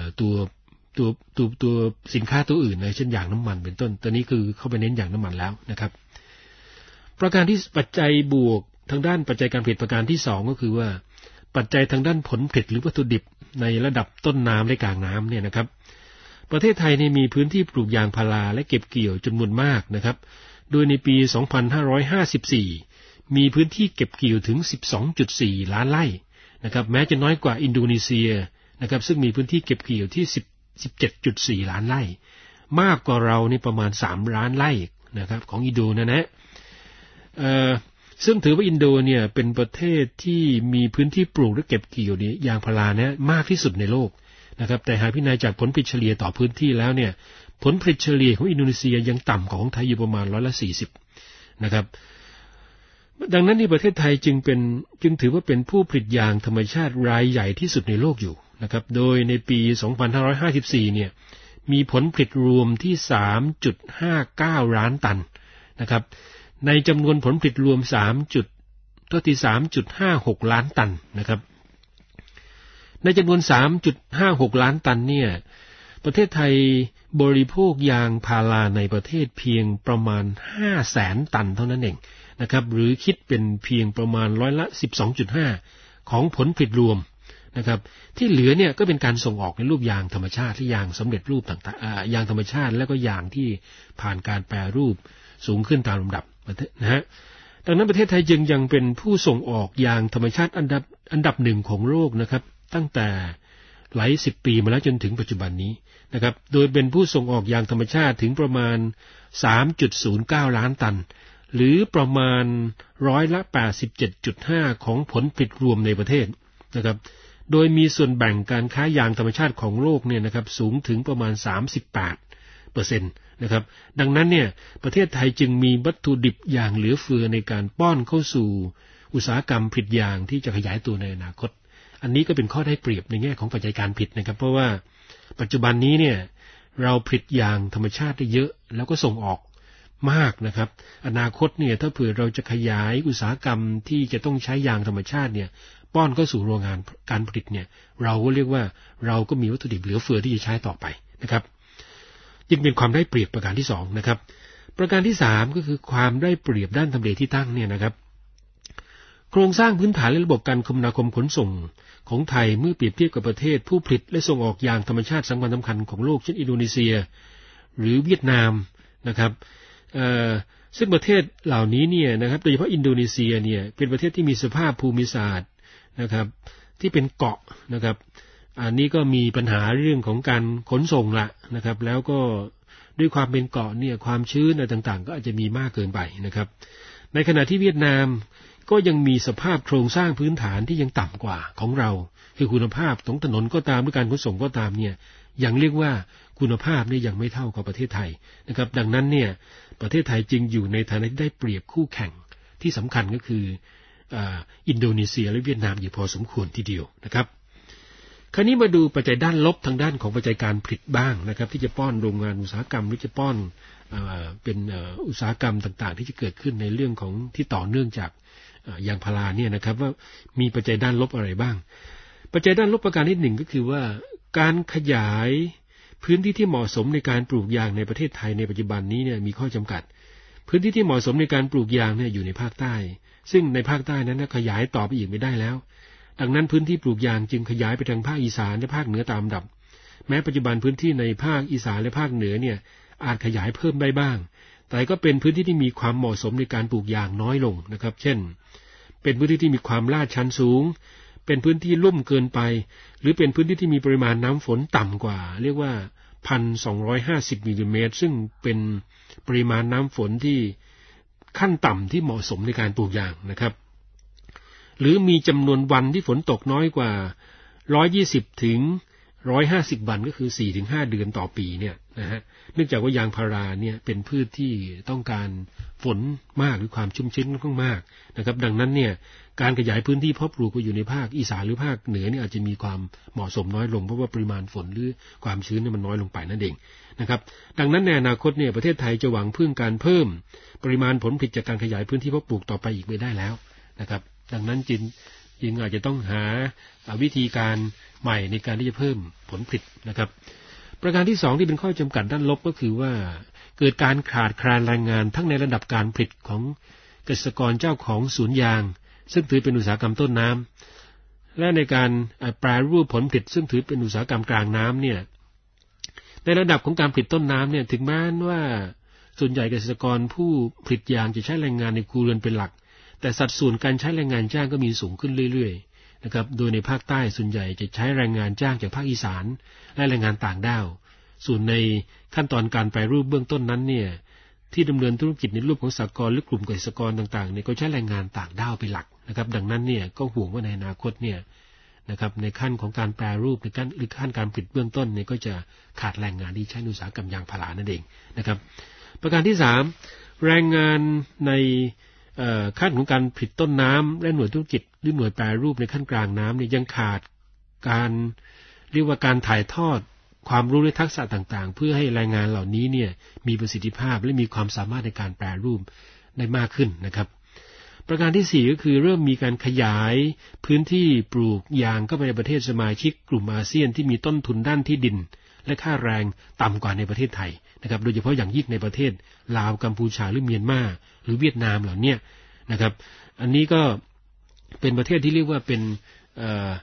ตัวสินค้าตัวอื่นเช่นยางน้ำมันเป็นต้นตอนนี้คือเข้าไปเน้นยางน้ำมันแล้วนะครับประการที่ปัจจัยบวกทางด้านปัจจัยการผลิตประการที่2ก็คือว่าปัจจัยทางด้านผลผลิตหรือวัตถุดิบในระดับต้นน้ำและกลางน้ำเนี่ยนะครับประเทศไทยมีพื้นที่ปลูกยางพาราและเก็บเกี่ยวจำนวนมากนะครับโดยในปี 2554 มีพื้นที่เก็บเกี่ยวถึง 12.4 ล้านไร่นะครับแม้จะน้อยกว่าอินโดนีเซียนะครับซึ่งมีพื้นที่เก็บเกี่ยวที่ 17.4 ล้านไร่มากกว่าเรานี่ประมาณ3ล้านไร่นะครับของอินโดนะซึ่งถือว่าอินโดเนี่ยเป็นประเทศที่มีพื้นที่ปลูกและเก็บเกี่ยวยางพาราเนี่ยมากที่สุดในโลกนะครับแต่หากพิจารณาจากผลผลิตเฉลี่ยต่อพื้นที่แล้วเนี่ยผลผลิตเฉลี่ยของอินโดนีเซียยังต่ำกว่าของไทยอยู่ประมาณ40%นะครับดังนั้นที่ประเทศไทยจึงถือว่าเป็นผู้ผลิตยางธรรมชาติรายใหญ่ที่สุดในโลกอยู่นะครับโดยในปี 2554 เนี่ยมีผลผลิตรวมที่ 3.59 ล้านตันนะครับในจำนวนผลผลิตรวม 3.56 ล้านตันนะครับในจำนวน 3.56 ล้านตันเนี่ยประเทศไทยบริโภคยางพาราในประเทศเพียงประมาณ 500,000 ตันเท่านั้นเองนะครับหรือคิดเป็นเพียงประมาณร้อยละ 12.5 ของผลผลิตรวมนะครับที่เหลือเนี่ยก็เป็นการส่งออกในรูปยางธรรมชาติที่ยางสำเร็จรูปต่างๆยางธรรมชาติแล้วก็ยางที่ผ่านการแปรรูปสูงขึ้นตามลำดับนะฮะดังนั้นประเทศไทยจึงยังเป็นผู้ส่งออกยางธรรมชาติอันดับหนึ่งของโลกนะครับตั้งแต่หลายสิบปีมาแล้วจนถึงปัจจุบันนี้นะครับโดยเป็นผู้ส่งออกยางธรรมชาติถึงประมาณ 3.09 ล้านตันหรือประมาณ87.5%ของผลผลิตรวมในประเทศนะครับโดยมีส่วนแบ่งการค้ายางธรรมชาติของโลกเนี่ยนะครับสูงถึงประมาณ 38% นะครับดังนั้นเนี่ยประเทศไทยจึงมีวัตถุดิบอย่างเหลือเฟือในการป้อนเข้าสู่อุตสาหกรรมผลิตยางที่จะขยายตัวในอนาคตอันนี้ก็เป็นข้อได้เปรียบในแง่ของปัจจัยการผลิตนะครับเพราะว่าปัจจุบันนี้เนี่ยเราผลิตยางธรรมชาติได้เยอะแล้วก็ส่งออกมากนะครับอนาคตเนี่ยถ้าเผื่อเราจะขยายอุตสาหกรรมที่จะต้องใช้ยางธรรมชาติเนี่ยป้อนเข้าสู่โรงงานการผลิตเนี่ยเราก็เรียกว่าเราก็มีวัตถุดิบเหลือเฟือที่จะใช้ต่อไปนะครับจึงเป็นความได้เปรียบประการที่2นะครับประการที่3ก็คือความได้เปรียบด้านทำเลที่ตั้งเนี่ยนะครับโครงสร้างพื้นฐานและระบบการคมนาคมขนส่งของไทยเมื่อเปรียบเทียบกับประเทศผู้ผลิตและส่งออกยางธรรมชาติสำคัญของโลกเช่นอินโดนีเซียหรือเวียดนามนะครับซึ่งประเทศเหล่านี้เนี่ยนะครับโดยเฉพาะอินโดนีเซียเนี่ยเป็นประเทศที่มีสภาพภูมิศาสตร์นะครับที่เป็นเกาะนะครับอันนี้ก็มีปัญหาเรื่องของการขนส่งละนะครับแล้วก็ด้วยความเป็นเกาะเนี่ยความชื้นอะไรต่างๆก็อาจจะมีมากเกินไปนะครับในขณะที่เวียดนามก็ยังมีสภาพโครงสร้างพื้นฐานที่ยังต่ำกว่าของเราคือคุณภาพของถนนก็ตามหรือการขนส่งก็ตามเนี่ยยังเรียกว่าคุณภาพนี่ยังไม่เท่ากับประเทศไทยนะครับดังนั้นเนี่ยประเทศไทยจึงอยู่ในฐานะที่ได้เปรียบคู่แข่งที่สำคัญก็คืออินโดนีเซียและเวียดนามอยู่พอสมควรทีเดียวนะครับคราวนี้มาดูปัจจัยด้านลบทางด้านของปัจจัยการผลิตบ้างนะครับที่จะป้อนโรงงานอุตสาหกรรมหรือจะป้อนเป็นอุตสาหกรรมต่างๆที่จะเกิดขึ้นในเรื่องของที่ต่อเนื่องจากยางพาราเนี่ยนะครับว่ามีปัจจัยด้านลบอะไรบ้างปัจจัยด้านลบประการที่1ก็คือว่าการขยายพื้นที่ที่เหมาะสมในการปลูกยางในประเทศไทยในปัจจุบันนี้เนี่ยมีข้อจำกัดพื้นที่ที่เหมาะสมในการปลูกยางเนี่ยอยู่ในภาคใต้ซึ่งในภาคใต้นั้นขยายต่อไปอีกไม่ได้แล้วดังนั้นพื้นที่ปลูกยางจึงขยายไปทางภาคอีสานและภาคเหนือตามลำดับแม้ปัจจุบันพื้นที่ในภาคอีสานและภาคเหนือเนี่ยอาจขยายเพิ่มได้บ้างแต่ก็เป็นพื้นที่ที่มีความเหมาะสมในการปลูกยางน้อยลงนะครับเช่นเป็นพื้นที่ที่มีความลาดชันสูงเป็นพื้นที่ลุ่มเกินไปหรือเป็นพื้นที่ที่มีปริมาณน้ำฝนต่ำกว่าเรียกว่า 1,250 มิลลิเมตรซึ่งเป็นปริมาณน้ำฝนที่ขั้นต่ำที่เหมาะสมในการปลูกยางนะครับหรือมีจำนวนวันที่ฝนตกน้อยกว่า120ถึง150 วันก็คือ 4-5 เดือนต่อปีเนี่ยนะฮะเนื่องจากว่ายางพาราเนี่ยเป็นพืชที่ต้องการฝนมากหรือความชุ่มชื้นค่อนข้างมากนะครับดังนั้นเนี่ยการขยายพื้นที่เพาะปลูกไปอยู่ในภาคอีสานหรือภาคเหนือเนี่ยอาจจะมีความเหมาะสมน้อยลงเพราะว่าปริมาณฝนหรือความชื้นเนี่ยมันน้อยลงไปนั่นเองนะครับดังนั้นในอนาคตเนี่ยประเทศไทยจะหวังพึ่งการเพิ่มปริมาณผลผลิตจากการขยายพื้นที่เพาะปลูกต่อไปอีกไม่ได้แล้วนะครับดังนั้นจึงอาจจะต้องหาวิธีการใหม่ในการที่จะเพิ่มผลผลิตนะครับประการที่2ที่เป็นข้อจำกัดด้านลบก็คือว่าเกิดการขาดแคลนแรงงานทั้งในระดับการผลิตของเกษตรกรเจ้าของสวนยางซึ่งถือเป็นอุตสาหกรรมต้นน้ำและในการแปรรูปผลผลิตซึ่งถือเป็นอุตสาหกรรมกลางน้ำเนี่ยในระดับของการผลิตต้นน้ำเนี่ยถึงแม้ว่าส่วนใหญ่เกษตรกรผู้ผลิตยางจะใช้แรงงานในครัวเรือนเป็นหลักแต่สัดส่วนการใช้แรงงานจ้างก็มีสูงขึ้นเรื่อยๆนะครับโดยในภาคใต้ส่วนใหญ่จะใช้แรงงานจ้างจากภาคอีสานและแรงงานต่างด้าวส่วนในขั้นตอนการแปรรูปเบื้องต้นนั้นเนี่ยที่ดำเนินธุรกิจในรูปของสหกรณ์หรือกลุ่มเกษตรกรต่างๆเนี่ยก็ใช้แรงงานต่างด้าวเป็นหลักนะครับดังนั้นเนี่ยก็ห่วงว่าในอนาคตเนี่ยนะครับในขั้นของการแปรรูปในขั้นการผลิตเบื้องต้นเนี่ยก็จะขาดแรงงานที่ใช้ในอุตสาหกรรมยางพารานั่นเองนะครับประการที่3แรงงานในขั้นของการผลิตต้นน้ำและหน่วยธุรกิจหรือหน่วยแปรรูปในขั้นกลางน้ำเนี่ยยังขาดการเรียกว่าการถ่ายทอดความรู้และทักษะต่างๆเพื่อให้แรงงานเหล่านี้เนี่ยมีประสิทธิภาพและมีความสามารถในการแปรรูปได้มากขึ้นนะครับประการที่4ก็คือเริ่มมีการขยายพื้นที่ปลูกยางเข้าไปในประเทศสมาชิกกลุ่มอาเซียนที่มีต้นทุนด้านที่ดินและค่าแรงต่ำกว่าในประเทศไทยนะครับโดยเฉพาะอย่างยิ่งในประเทศลาวกัมพูชาหรือเมียนมาหรือเวียดนามเหล่านี้นะครับอันนี้ก็เป็นประเทศที่เรียกว่าเป็น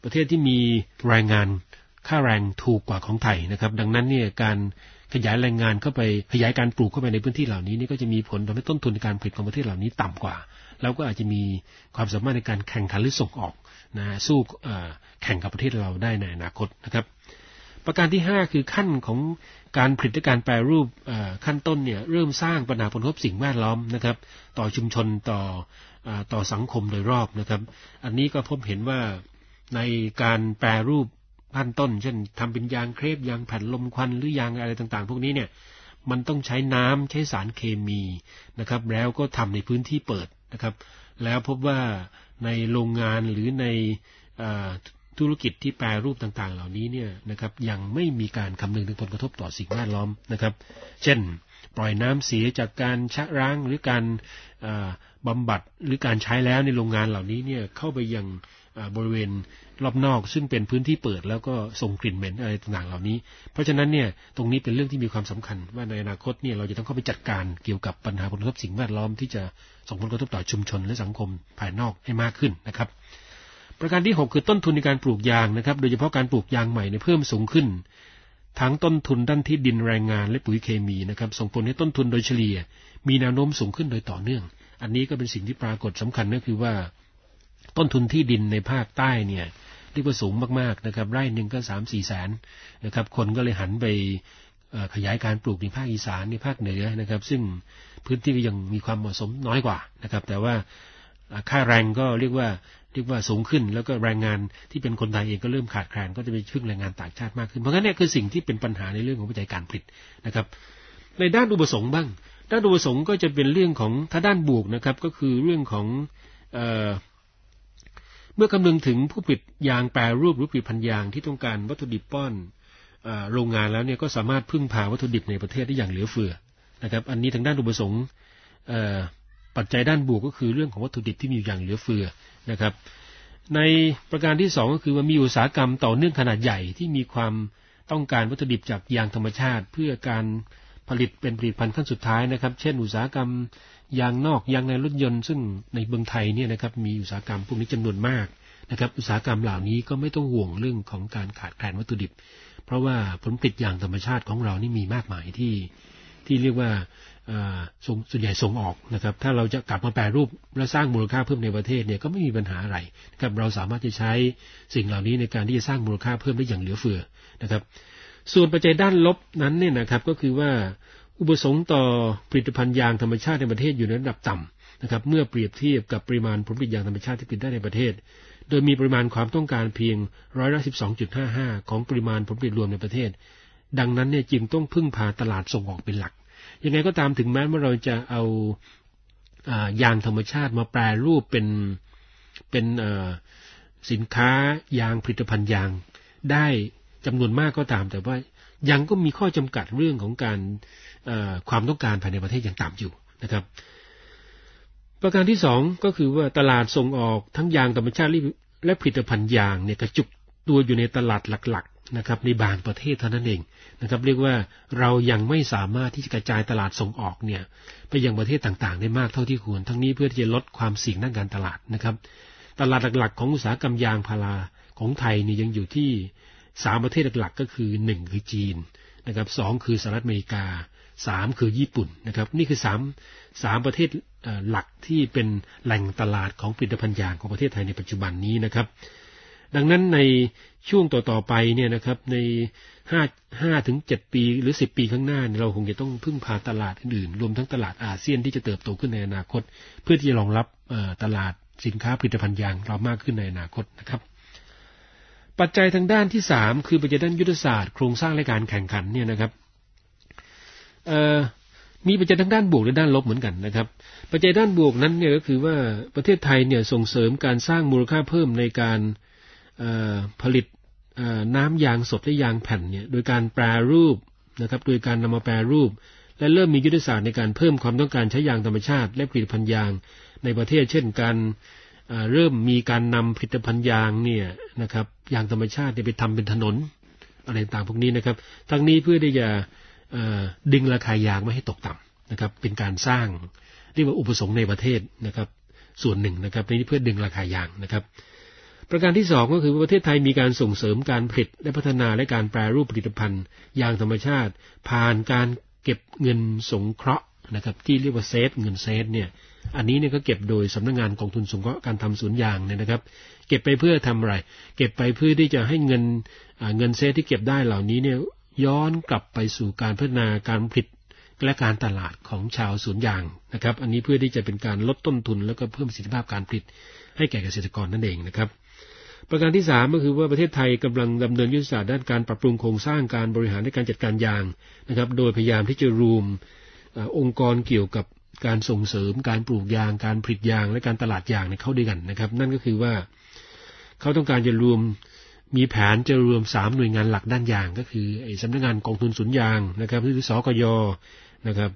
ประเทศที่มีแรงงานค่าแรงถูกกว่าของไทยนะครับดังนั้นเนี่ยการขยายแรงงานเข้าไปขยายการปลูกเข้าไปในพื้นที่เหล่านี้นี่ก็จะมีผลทำให้ต้นทุนในการผลิตของประเทศเหล่านี้ต่ำกว่าแล้วก็อาจจะมีความสามารถในการแข่งขันหรือส่งออกนะสู้แข่งกับประเทศเราได้ในอนาคตนะครับประการที่5คือขั้นของการผลิตและการแปรรูปขั้นต้นเนี่ยเริ่มสร้างปัญหาผลกระทบสิ่งแวดล้อมนะครับต่อชุมชนต่อสังคมโดยรอบนะครับอันนี้ก็พบเห็นว่าในการแปรรูปขั้นต้นเช่นทำเป็นยางเครปยางแผ่นลมควันหรือยางอะไรต่างๆพวกนี้เนี่ยมันต้องใช้น้ำใช้สารเคมีนะครับแล้วก็ทำในพื้นที่เปิดนะครับแล้วพบว่าในโรงงานหรือในธุรกิจที่แปรรูปต่างๆเหล่านี้เนี่ยนะครับยังไม่มีการคำนึงถึงผลกระทบต่อสิ่งแวดล้อมนะครับเช่นปล่อยน้ำเสียจากการชะล้างหรือการบำบัดหรือการใช้แล้วในโรงงานเหล่านี้เนี่ยเข้าไปยังบริเวณรอบนอกซึ่งเป็นพื้นที่เปิดแล้วก็ส่งกลิ่นเหม็นอะไรต่างๆเหล่านี้เพราะฉะนั้นเนี่ยตรงนี้เป็นเรื่องที่มีความสำคัญว่าในอนาคตเนี่ยเราจะต้องเข้าไปจัดการเกี่ยวกับปัญหาผลกระทบสิ่งแวดล้อมที่จะส่งผลกระทบต่อชุมชนและสังคมภายนอกให้มากขึ้นนะครับประการที่6คือต้นทุนในการปลูกยางนะครับโดยเฉพาะการปลูกยางใหม่เนี่ยเพิ่มสูงขึ้นทั้งต้นทุนด้านที่ดินแรงงานและปุ๋ยเคมีนะครับส่งผลให้ต้นทุนโดยเฉลี่ยมีแนวโน้มสูงขึ้นโดยต่อเนื่องอันนี้ก็เป็นสิ่งที่ปรากฏสำคัญก็คือว่าต้นทุนที่ดินในภาคใต้เนี่ยเรียกว่าสูงมากๆนะครับไร่หนึ่งก็ 3-4 แสนนะครับคนก็เลยหันไปขยายการปลูกในภาคอีสานในภาคเหนือนะครับซึ่งพื้นที่ก็ยังมีความเหมาะสมน้อยกว่านะครับแต่ว่าค่าแรงก็เรียกว่าสูงขึ้นแล้วก็แรงงานที่เป็นคนไทยเองก็เริ่มขาดแคลนก็จะไปพึ่งแรงงานต่างชาติมากขึ้นเพราะงั้นเนี่ยคือสิ่งที่เป็นปัญหาในเรื่องของปัจจัยการผลิตนะครับในด้านอุปสงค์บ้างด้านอุปสงค์ก็จะเป็นเรื่องของถ้าด้านบวกนะครับก็คือเรื่องของเมื่อคำนึงถึงผู้ผลิตยางแปรรูปหรือผลิตภัณฑ์ยางที่ต้องการวัตถุดิบป้อนโรงงานแล้วเนี่ยก็สามารถพึ่งพาวัตถุดิบในประเทศได้อย่างเหลือเฟือนะครับอันนี้ทางด้านอุปสงค์ปัจจัยด้านบวกก็คือเรื่องของวัตถุดิบที่มีอย่างเหลือเฟือนะครับในประการที่2ก็คือว่ามีอุตสาหกรรมต่อเนื่องขนาดใหญ่ที่มีความต้องการวัตถุดิบจากยางธรรมชาติเพื่อการผลิตเป็นผลิตภัณฑ์ขั้นสุดท้ายนะครับเช่นอุตสาหกรรมยางนอกยางในรถยนต์ซึ่งในเมืองไทยเนี่ยนะครับมีอุตสาหกรรมพวกนี้จำนวนมากนะครับอุตสาหกรรมเหล่านี้ก็ไม่ต้องห่วงเรื่องของการขาดแคลนวัตถุดิบเพราะว่าผลผลิตยางธรรมชาติของเรานี่มีมากมายที่เรียกว่าส่วนใหญ่ส่งออกนะครับถ้าเราจะกลับมาแปรรูปและสร้างมูลค่าเพิ่มในประเทศเนี่ยก็ไม่มีปัญหาอะไรนะครับเราสามารถจะใช้สิ่งเหล่านี้ในการที่จะสร้างมูลค่าเพิ่มได้อย่างเหลือเฟือนะครับส่วนปัจจัยด้านลบนั้นเนี่ยนะครับก็คือว่าอุปสงค์ต่อผลิตภัณฑ์ยางธรรมชาติในประเทศอยู่ในระดับต่ำนะครับเมื่อเปรียบเทียบกับปริมาณผลผลิตยางธรรมชาติที่ผลิตได้ในประเทศโดยมีปริมาณความต้องการเพียง12.55%ของปริมาณผลผลิตรวมในประเทศดังนั้นเนี่ยจึงต้องพึ่งพาตลาดส่งออกเป็นหลักยังไงก็ตามถึงแม้ว่าเราจะเอายางธรรมชาติมาแปรรูปเป็นสินค้ายางผลิตภัณฑ์ยางได้จำนวนมากก็ตามแต่ว่ายังก็มีข้อจำกัดเรื่องของการความต้องการภายในประเทศยังต่ำอยู่นะครับประการที่2ก็คือว่าตลาดส่งออกทั้งยางธรรมชาติและผลิตภัณฑ์ยางเนี่ยกระจุกตัวอยู่ในตลาดหลักๆนะครับในบางประเทศเท่านั้นเองนะครับเรียกว่าเรายังไม่สามารถที่จะกระจายตลาดส่งออกเนี่ยไปยังประเทศต่างๆได้มากเท่าที่ควรทั้งนี้เพื่อที่จะลดความเสี่ยงด้านการตลาดนะครับตลาดหลักๆของอุตสาหกรรมยางพาราของไทยนี่ยังอยู่ที่3ประเทศหลักๆก็คือ1คือจีนนะครับ2คือสหรัฐอเมริกา3คือญี่ปุ่นนะครับนี่คือ3ประเทศหลักที่เป็นแหล่งตลาดของผลิตภัณฑ์ยางของประเทศไทยในปัจจุบันนี้นะครับดังนั้นในช่วงต่อๆไปเนี่ยนะครับใน5 ถึง 7 ปีหรือ10ปีข้างหน้าเราคงจะต้องพึ่งพาตลาดอื่นๆรวมทั้งตลาดอาเซียนที่จะเติบโตขึ้นในอนาคตเพื่อที่จะรองรับตลาดสินค้าผลิตภัณฑ์ยางเรามากขึ้นในอนาคตนะครับปัจจัยทางด้านที่3คือปัจจัยด้านยุทธศาสตร์โครงสร้างและการแข่งขันเนี่ยนะครับมีปัจจัยทางด้านบวกและด้านลบเหมือนกันนะครับปัจจัยด้านบวกนั้นเนี่ยก็คือว่าประเทศไทยเนี่ยส่งเสริมการสร้างมูลค่าเพิ่มในการผลิตน้ำยางสดและยางแผ่นเนี่ยโดยการแปรรูปนะครับโดยการนำมาแปรรูปและเริ่มมียุทธศาสตร์ในการเพิ่มความต้องการใช้ยางธรรมชาติและผลิตภัณฑ์ยางในประเทศเช่นการเริ่มมีการนำผลิตภัณฑ์ยางเนี่ยนะครับยางธรรมชาติไปทำเป็นถนนอะไรต่างพวกนี้นะครับทั้งนี้เพื่อที่จะดึงราคายางไม่ให้ตกต่ำนะครับเป็นการสร้างเรียกว่าอุปสงค์ในประเทศนะครับส่วนหนึ่งนะครับนี้เพื่อดึงราคายางนะครับประการที่สองก็คือประเทศไทยมีการส่งเสริมการผลิตและพัฒนาและการแปรรูปผลิตภัณฑ์ยางธรรมชาติผ่านการเก็บเงินสงเคราะห์นะครับที่เรียกว่าเซฟเงินเซฟเนี่ยอันนี้เนี่ยก็เก็บโดยสำนักงานกองทุนสงเคราะห์การทำสวนยางเนี่ยนะครับเก็บไปเพื่อทำอะไรเก็บไปเพื่อที่จะให้เงินเซฟที่เก็บได้เหล่านี้เนี่ยย้อนกลับไปสู่การพัฒนาการผลิตและการตลาดของชาวสวนยางนะครับอันนี้เพื่อที่จะเป็นการลดต้นทุนแล้วก็เพิ่มประสิทธิภาพการผลิตให้แก่เกษตรกรนั่นเองนะครับประการที่3ก็คือว่าประเทศไทยกำลังดำเนินยุทธศาสตร์ด้านการปรับปรุงโครงสร้างการบริหารและการจัดการยางนะครับโดยพยายามที่จะรวมองค์กรเกี่ยวกับการส่งเสริมการปลูกยางการผลิตยางและการตลาดยางเข้าด้วยกันนะครับนั่นก็คือว่าเขาต้องการจะรวมมีแผนจะรวม3หน่วยงานหลักด้านยางก็คือสำนักงานกองทุนสวนยางนะครับหรือสกย.นะครับ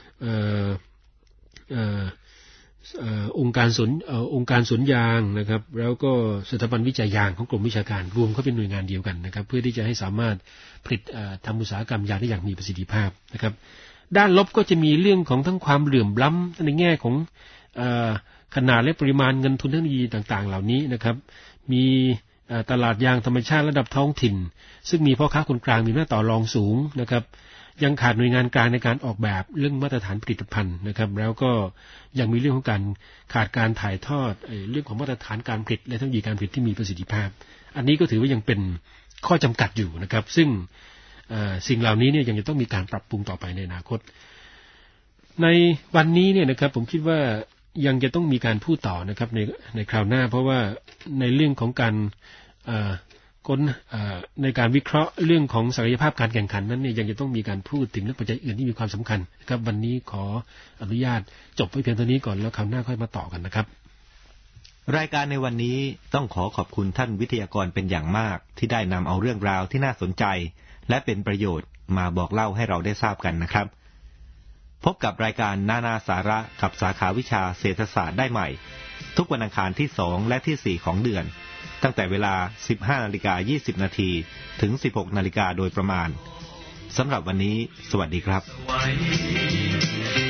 องค์การสวนยางนะครับแล้วก็สถาบันวิจัยยางของกรมวิชาการรวมเข้าเป็นหน่วยงานเดียวกันนะครับเพื่อที่จะให้สามารถผลิตทำอุตสาหกรรมยางได้อย่างมีประสิทธิภาพนะครับด้านลบก็จะมีเรื่องของทั้งความเหลื่อมล้ำในแง่ของขนาดและปริมาณเงินทุนเทคโนโลยีต่างๆเหล่านี้นะครับมีตลาดยางธรรมชาติระดับท้องถิ่นซึ่งมีพ่อค้าคนกลางมีหน้าต่อรองสูงนะครับยังขาดหน่วยงานกลางในการออกแบบเรื่องมาตรฐานผลิตภัณฑ์นะครับแล้วก็ยังมีเรื่องของการขาดการถ่ายทอดเรื่องของมาตรฐานการผลิตและเทคโนโลยีการผลิตที่มีประสิทธิภาพอันนี้ก็ถือว่ายังเป็นข้อจำกัดอยู่นะครับซึ่งสิ่งเหล่านี้เนี่ยยังจะต้องมีการปรับปรุงต่อไปในอนาคตในวันนี้เนี่ยนะครับผมคิดว่ายังจะต้องมีการพูดต่อนะครับในคราวหน้าเพราะว่าในเรื่องของการในการวิเคราะห์เรื่องของศักยภาพการแข่งขันนั้นเนี่ยยังจะต้องมีการพูดถึงเรื่องปัจจัยอื่นที่มีความสำคัญนะครับวันนี้ขออนุญาตจบไว้เพียงเท่านี้ก่อนแล้วคราวหน้าค่อยมาต่อกันนะครับรายการในวันนี้ต้องขอบคุณท่านวิทยากรเป็นอย่างมากที่ได้นำเอาเรื่องราวที่น่าสนใจและเป็นประโยชน์มาบอกเล่าให้เราได้ทราบกันนะครับพบกับรายการนาสาระกับสาขาวิชาเศรษฐศาสตร์ได้ใหม่ทุกวันอังคารที่2และที่4ของเดือนตั้งแต่เวลา 15:20 น.ถึง 16:00 น.โดยประมาณสำหรับวันนี้สวัสดีครับ